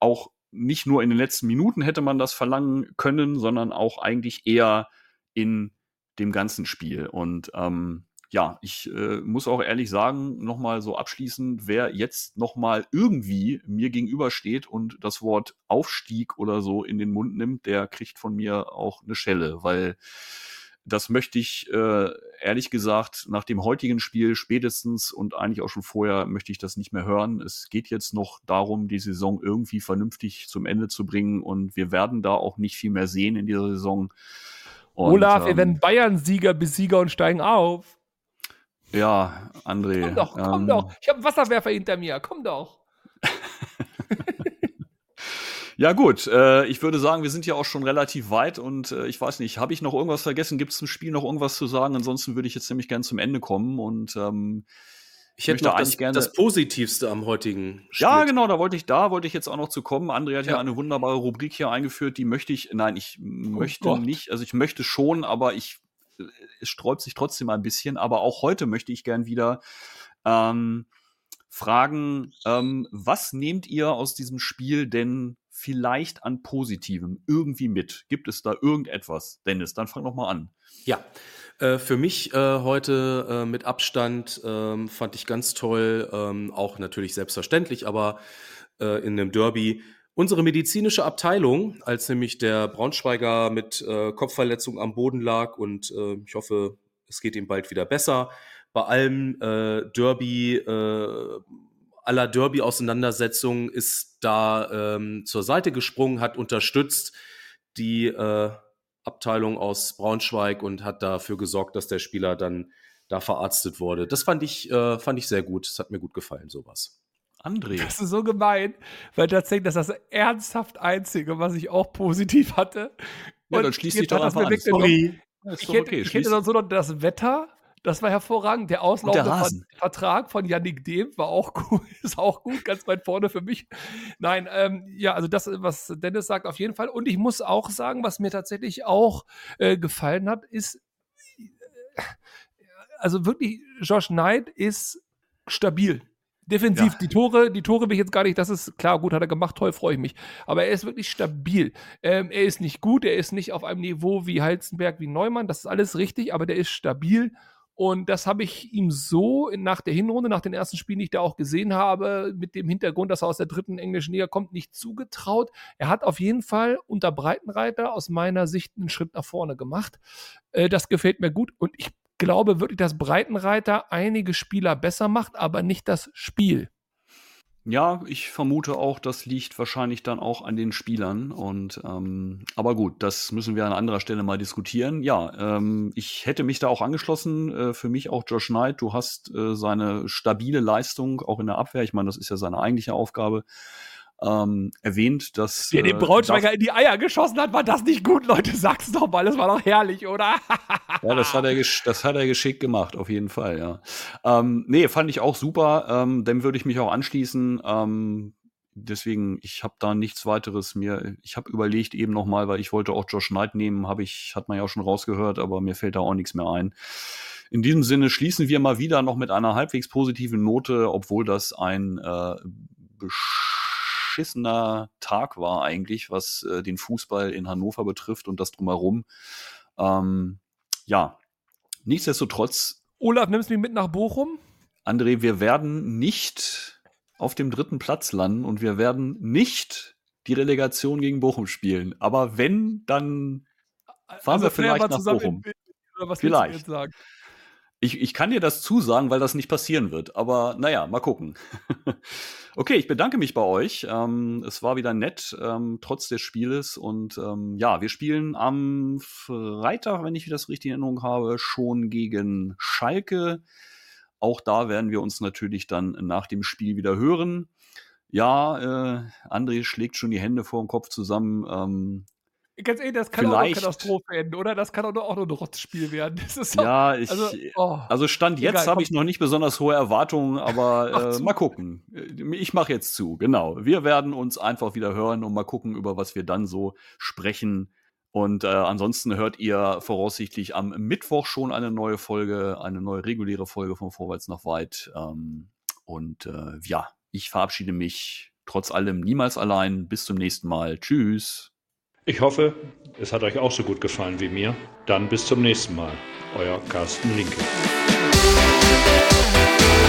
nicht nur in den letzten Minuten hätte man das verlangen können, sondern auch eigentlich eher in dem ganzen Spiel. Und ähm, ja, ich äh, muss auch ehrlich sagen, nochmal so abschließend, wer jetzt nochmal irgendwie mir gegenübersteht und das Wort Aufstieg oder so in den Mund nimmt, der kriegt von mir auch eine Schelle, weil das möchte ich, äh, ehrlich gesagt, nach dem heutigen Spiel spätestens und eigentlich auch schon vorher möchte ich das nicht mehr hören. Es geht jetzt noch darum, die Saison irgendwie vernünftig zum Ende zu bringen und wir werden da auch nicht viel mehr sehen in dieser Saison. Und, Olaf, wir ähm, werden Bayern-Sieger, Besieger und steigen auf. Ja, André. Komm doch, komm ähm, doch. Ich habe einen Wasserwerfer hinter mir. Komm doch. Ja gut, äh, ich würde sagen, wir sind ja auch schon relativ weit und äh, ich weiß nicht, habe ich noch irgendwas vergessen? Gibt es zum Spiel noch irgendwas zu sagen? Ansonsten würde ich jetzt nämlich gerne zum Ende kommen und ähm, Ich hätte möchte noch eigentlich das, gerne- das Positivste am heutigen Spiel. ja, genau, da wollte ich, da wollte ich jetzt auch noch zu kommen. André hat ja, Ja. eine wunderbare Rubrik hier eingeführt, die möchte ich, nein, ich möchte Gott. nicht, also ich möchte schon, aber ich, es sträubt sich trotzdem ein bisschen, aber auch heute möchte ich gern wieder ähm, fragen, ähm, was nehmt ihr aus diesem Spiel denn vielleicht an Positivem irgendwie mit? Gibt es da irgendetwas? Dennis, dann fang doch mal an. Ja, äh, für mich äh, heute äh, mit Abstand ähm, fand ich ganz toll, ähm, auch natürlich selbstverständlich, aber äh, in einem Derby unsere medizinische Abteilung, als nämlich der Braunschweiger mit äh, Kopfverletzung am Boden lag und äh, ich hoffe, es geht ihm bald wieder besser. Bei allem äh, Derby, äh, aller Derby-Auseinandersetzungen ist da ähm, zur Seite gesprungen, hat unterstützt die äh, Abteilung aus Braunschweig und hat dafür gesorgt, dass der Spieler dann da verarztet wurde. Das fand ich, äh, fand ich sehr gut. Das hat mir gut gefallen, sowas. André. Das ist so gemein, weil tatsächlich das ist das ernsthaft Einzige, was ich auch positiv hatte. Ja, Und dann schließ jetzt dich doch hat das einfach mir an. weggenommen. Ja, ist Ich doch hätte, okay. ich Schließ- hätte sonst nur noch das Wetter, das war hervorragend. Der auslaufende Ver- Rasen. Vertrag von Yannick Dehm war auch gut, ist auch gut, ganz weit vorne für mich. Nein, ähm, ja, also das, was Dennis sagt, auf jeden Fall. Und ich muss auch sagen, was mir tatsächlich auch äh, gefallen hat, ist, äh, also wirklich, Josh Knight ist stabil. Defensiv, Ja. die Tore, die Tore will ich jetzt gar nicht, das ist klar, gut, hat er gemacht, toll, freue ich mich. Aber er ist wirklich stabil. Ähm, er ist nicht gut, er ist nicht auf einem Niveau wie Halzenberg, wie Neumann, das ist alles richtig, aber der ist stabil. Und das habe ich ihm so in, nach der Hinrunde, nach den ersten Spielen, die ich da auch gesehen habe, mit dem Hintergrund, dass er aus der dritten englischen Liga kommt, nicht zugetraut. Er hat auf jeden Fall unter Breitenreiter aus meiner Sicht einen Schritt nach vorne gemacht. Äh, das gefällt mir gut und ich glaube wirklich, dass Breitenreiter einige Spieler besser macht, aber nicht das Spiel. Ja, ich vermute auch, das liegt wahrscheinlich dann auch an den Spielern. Und ähm, aber gut, das müssen wir an anderer Stelle mal diskutieren. Ja, ähm, ich hätte mich da auch angeschlossen. Äh, für mich auch Josh Knight. Du hast äh, seine stabile Leistung auch in der Abwehr. Ich meine, das ist ja seine eigentliche Aufgabe. Ähm, erwähnt, dass Wie er den äh, Braunschweiger in die Eier geschossen hat, war das nicht gut, Leute? Sag's doch mal, das war doch herrlich, oder? Ja, das hat er, gesch- das hat er geschickt gemacht, auf jeden Fall, ja. Ähm, nee, fand ich auch super. Ähm, dem würde ich mich auch anschließen. Ähm, deswegen, ich habe da nichts weiteres mir. Ich habe überlegt eben noch mal, weil ich wollte auch Josh Knight nehmen, habe ich, hat man ja auch schon rausgehört, aber mir fällt da auch nichts mehr ein. In diesem Sinne schließen wir mal wieder noch mit einer halbwegs positiven Note, obwohl das ein äh, beschissener Tag war eigentlich, was äh, den Fußball in Hannover betrifft und das drumherum. Ähm, ja, nichtsdestotrotz, Olaf, nimmst du mich mit nach Bochum? André, wir werden nicht auf dem dritten Platz landen und wir werden nicht die Relegation gegen Bochum spielen. Aber wenn, dann fahren wir feiern vielleicht nach zusammen Bochum. in Berlin, oder was Vielleicht. willst du jetzt sagen? Ich, ich kann dir das zusagen, weil das nicht passieren wird. Aber naja, mal gucken. Okay, ich bedanke mich bei euch. Ähm, es war wieder nett, ähm, trotz des Spieles. Und ähm, ja, wir spielen am Freitag, wenn ich das richtig in Erinnerung habe, schon gegen Schalke. Auch da werden wir uns natürlich dann nach dem Spiel wieder hören. Ja, äh, André schlägt schon die Hände vor dem Kopf zusammen. Ähm, Ganz ehrlich, das kann auch Vielleicht- noch Katastrophe enden, oder? Das kann auch nur, auch nur ein Rotzspiel werden. Das ist doch, ja, ich, also, oh. also Stand jetzt Egal, habe komm. ich noch nicht besonders hohe Erwartungen, aber Mach äh, zu. mal gucken. Ich mache jetzt zu, genau. Wir werden uns einfach wieder hören und mal gucken, über was wir dann so sprechen. Und äh, ansonsten hört ihr voraussichtlich am Mittwoch schon eine neue Folge, eine neue reguläre Folge von Vorwärts nach Weit. Ähm, und äh, ja, ich verabschiede mich trotz allem niemals allein. Bis zum nächsten Mal. Tschüss. Ich hoffe, es hat euch auch so gut gefallen wie mir. Dann bis zum nächsten Mal. Euer Carsten Linke.